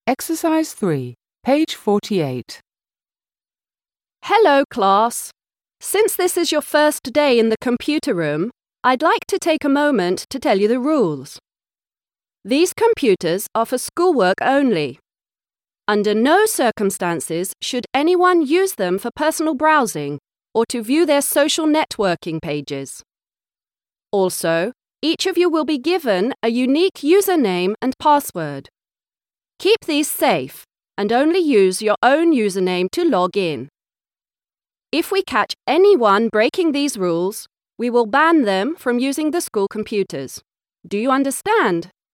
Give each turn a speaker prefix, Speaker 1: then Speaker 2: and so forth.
Speaker 1: Exercise 3, page 48.
Speaker 2: Hello, class. Since this is your first day in the computer room, I'd like to take a moment to tell you the rules. These computers are for schoolwork only. Under no circumstances should anyone use them for personal browsing or to view their social networking pages. Also, each of you will be given a unique username and password. Keep these safe and only use your own username to log in. If we catch anyone breaking these rules, we will ban them from using the school computers. Do you understand?